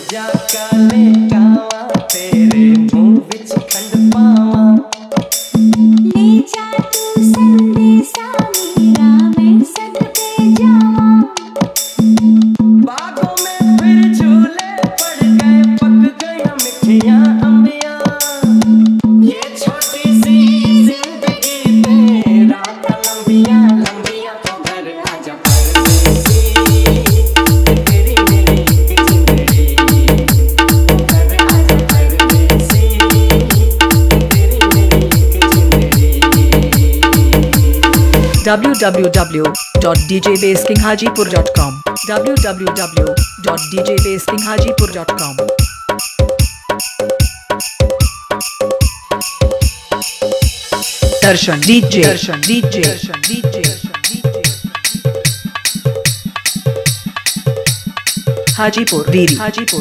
जा काले कावा तेरे मुंह विच खंड पावा ले जा तू संदेशा मेरा मैं सदके जावा बागों में फिर झूले पड़ गए पक गया मिठियां अंबियां ये छोटी सी जिंदगी तेरा लंबियां लंबियां तो घर आजा परदेसी तेरी मेरी एक जिंदड़ी घर आजा परदेसी तेरी मेरी एक जिंदड़ी www.djbaskinghajipur.com www.djbaskinghajipur.com दर्शन डीजे हाजीपुर वीरी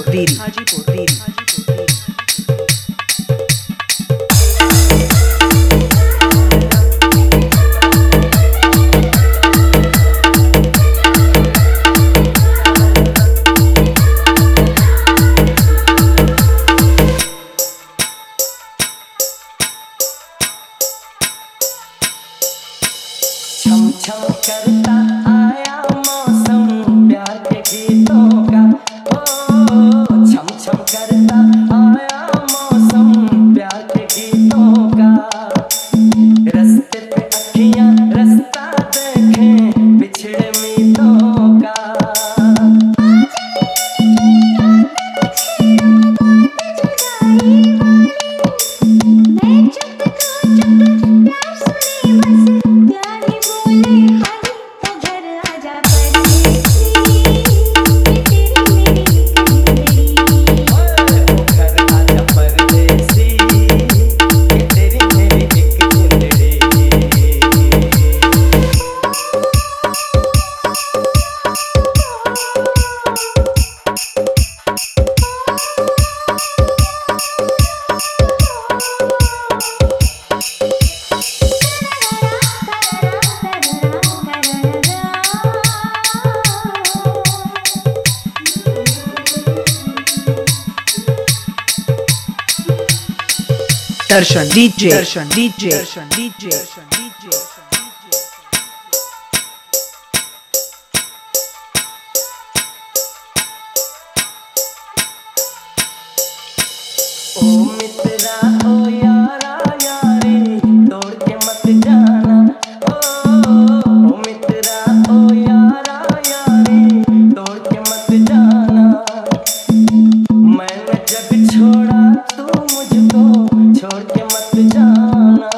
छम छम करता आया मौसम प्यार के गीतों का ओ छम छम करता आया मौसम प्यार के गीतों का रास्ते पे अखियां रास्ता देखें बिछड़े मीतों का मैं चुप तो चुप प्यार सुने बस प्यार ही बोले हाली तो घर आजा परदेसी तेरी मेरी जिंदड़ी घर आजा परदेसी तेरी मेरी एक जिंदड़ी दर्शन डीजे ओ मित्रा ओ यारा यारी तोड़ के मत जाना ओ मित्रा ओ यारा यारी तोड़ के मत जाना मैंने जग छोड़ा तू मुझको छोड़ के मत जाना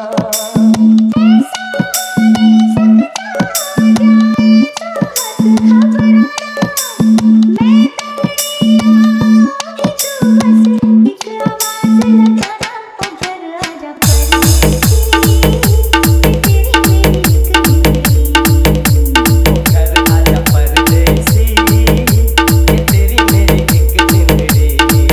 घर आजा परदेसी तेरी मेरी एक जिंदड़ी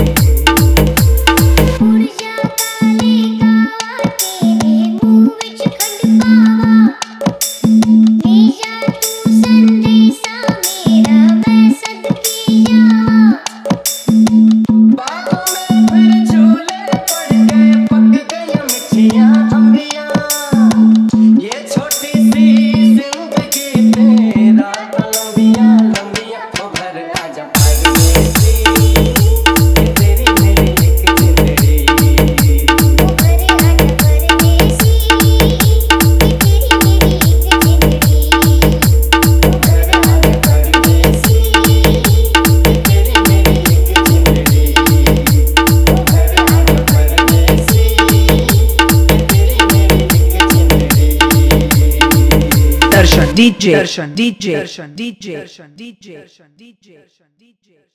बागों में फिर झूले पड़ गए पक गई मिठियां अंबियां ये छोटी सी जिंदगी तेरा लंबियां लंबियां तो घर आजा परदेसी तेरी मेरी एक जिंदड़ी घर आजा परदेसी तेरी मेरी एक जिंदड़ी घर आजा परदेसी तेरी मेरी एक जिंदड़ी दर्शन डीजे